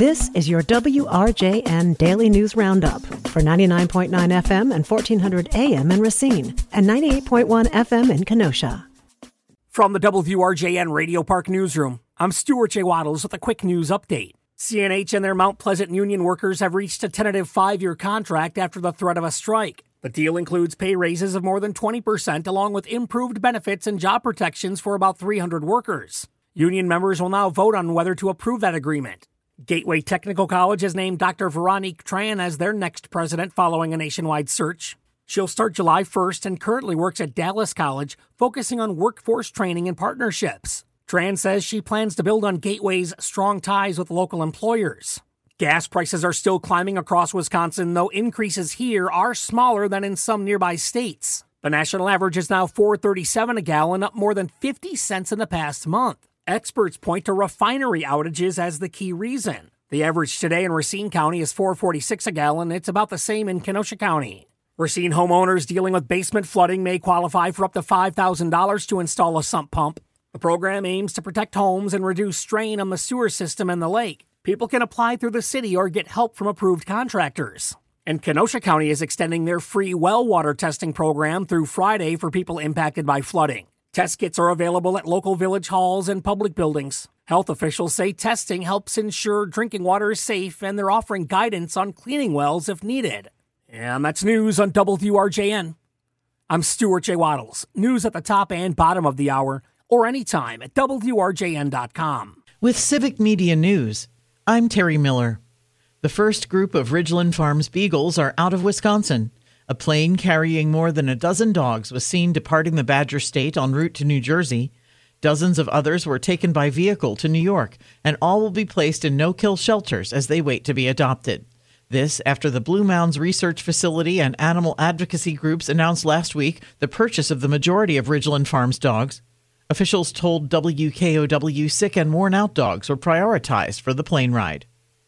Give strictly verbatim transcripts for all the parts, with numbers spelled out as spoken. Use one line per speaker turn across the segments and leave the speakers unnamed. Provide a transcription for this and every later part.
This is your W R J N Daily News Roundup for ninety-nine point nine F M and fourteen hundred A M in Racine and ninety-eight point one F M in Kenosha.
From the W R J N Radio Park Newsroom, I'm Stuart J. Waddles with a quick news update. C N H and their Mount Pleasant union workers have reached a tentative five-year contract after the threat of a strike. The deal includes pay raises of more than twenty percent along with improved benefits and job protections for about three hundred workers. Union members will now vote on whether to approve that agreement. Gateway Technical College has named Doctor Veronique Tran as their next president following a nationwide search. She'll start July first and currently works at Dallas College, focusing on workforce training and partnerships. Tran says she plans to build on Gateway's strong ties with local employers. Gas prices are still climbing across Wisconsin, though increases here are smaller than in some nearby states. The national average is now four dollars and thirty-seven cents a gallon, up more than fifty cents in the past month. Experts point to refinery outages as the key reason. The average today in Racine County is four dollars and forty-six cents a gallon. It's about the same in Kenosha County. Racine homeowners dealing with basement flooding may qualify for up to five thousand dollars to install a sump pump. The program aims to protect homes and reduce strain on the sewer system and the lake. People can apply through the city or get help from approved contractors. And Kenosha County is extending their free well water testing program through Friday for people impacted by flooding. Test kits are available at local village halls and public buildings. Health officials say testing helps ensure drinking water is safe, and they're offering guidance on cleaning wells if needed. And that's news on W R J N. I'm Stuart J. Waddles. News at the top and bottom of the hour, or anytime at W R J N dot com.
With Civic Media News, I'm Terry Miller. The first group of Ridgeland Farms beagles are out of Wisconsin. A plane carrying more than a dozen dogs was seen departing the Badger State en route to New Jersey. Dozens of others were taken by vehicle to New York, and all will be placed in no-kill shelters as they wait to be adopted. This after the Blue Mounds Research Facility and animal advocacy groups announced last week the purchase of the majority of Ridgeland Farms dogs. Officials told W K O W sick and worn-out dogs were prioritized for the plane ride.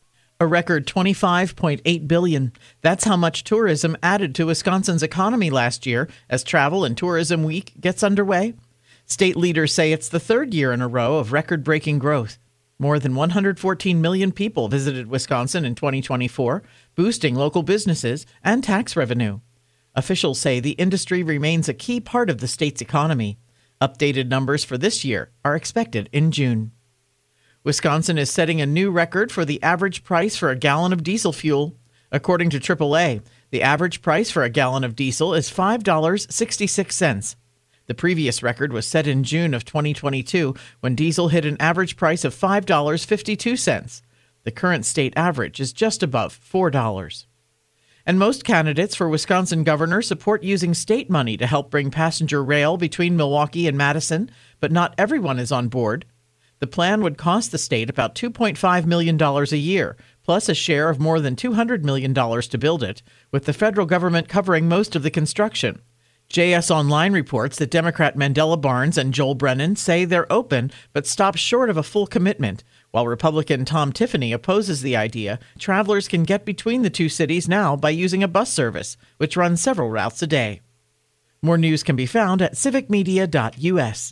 A record twenty-five point eight billion dollars. That's how much tourism added to Wisconsin's economy last year as Travel and Tourism Week gets underway. State leaders say it's the third year in a row of record-breaking growth. More than one hundred fourteen million people visited Wisconsin in twenty twenty-four, boosting local businesses and tax revenue. Officials say the industry remains a key part of the state's economy. Updated numbers for this year are expected in June. Wisconsin is setting a new record for the average price for a gallon of diesel fuel. According to triple A, the average price for a gallon of diesel is five dollars and sixty-six cents. The previous record was set in June of twenty twenty-two when diesel hit an average price of five dollars and fifty-two cents. The current state average is just above four dollars. And most candidates for Wisconsin governor support using state money to help bring passenger rail between Milwaukee and Madison, but not everyone is on board. The plan would cost the state about two point five million dollars a year, plus a share of more than two hundred million dollars to build it, with the federal government covering most of the construction. J S Online reports that Democrat Mandela Barnes and Joel Brennan say they're open, but stop short of a full commitment, while Republican Tom Tiffany opposes the idea travelers can get between the two cities now by using a bus service, which runs several routes a day. More news can be found at civic media dot U S.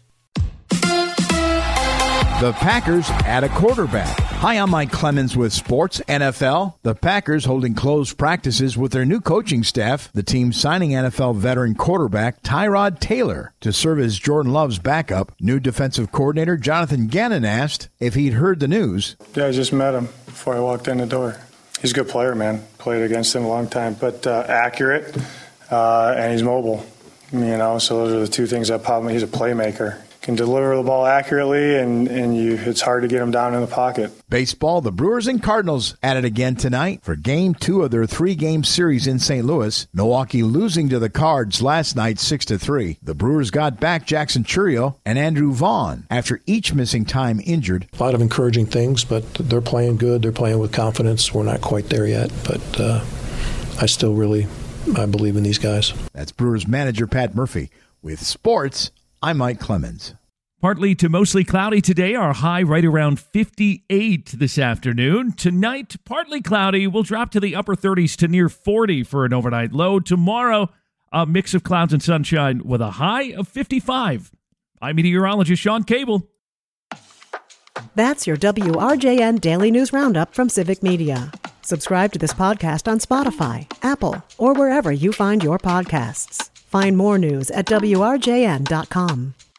The Packers add a quarterback. Hi, I'm Mike Clemens with Sports N F L. The Packers holding closed practices with their new coaching staff. The team signing N F L veteran quarterback Tyrod Taylor to serve as Jordan Love's backup. New defensive coordinator Jonathan Gannon asked if he'd heard the news.
Yeah, I just met him before I walked in the door. He's a good player, man. Played against him a long time, but uh, accurate, uh, and he's mobile. You know, so those are the two things that pop me. He's a playmaker. Can deliver the ball accurately, and, and you, it's hard to get him down in the pocket.
Baseball, the Brewers and Cardinals at it again tonight for game two of their three-game series in Saint Louis. Milwaukee losing to the Cards last night six to three. The Brewers got back Jackson Chourio and Andrew Vaughn after each missing time injured.
A lot of encouraging things, but they're playing good. They're playing with confidence. We're not quite there yet, but uh, I still really I believe in these guys.
That's Brewers manager Pat Murphy. With sports, I'm Mike Clemens.
Partly to mostly cloudy today, our high right around fifty-eight this afternoon. Tonight, partly cloudy. We'll drop to the upper thirties to near forty for an overnight low. Tomorrow, a mix of clouds and sunshine with a high of fifty-five. I'm meteorologist Sean Cable.
That's your W R J N Daily News Roundup from Civic Media. Subscribe to this podcast on Spotify, Apple, or wherever you find your podcasts. Find more news at W R J N dot com.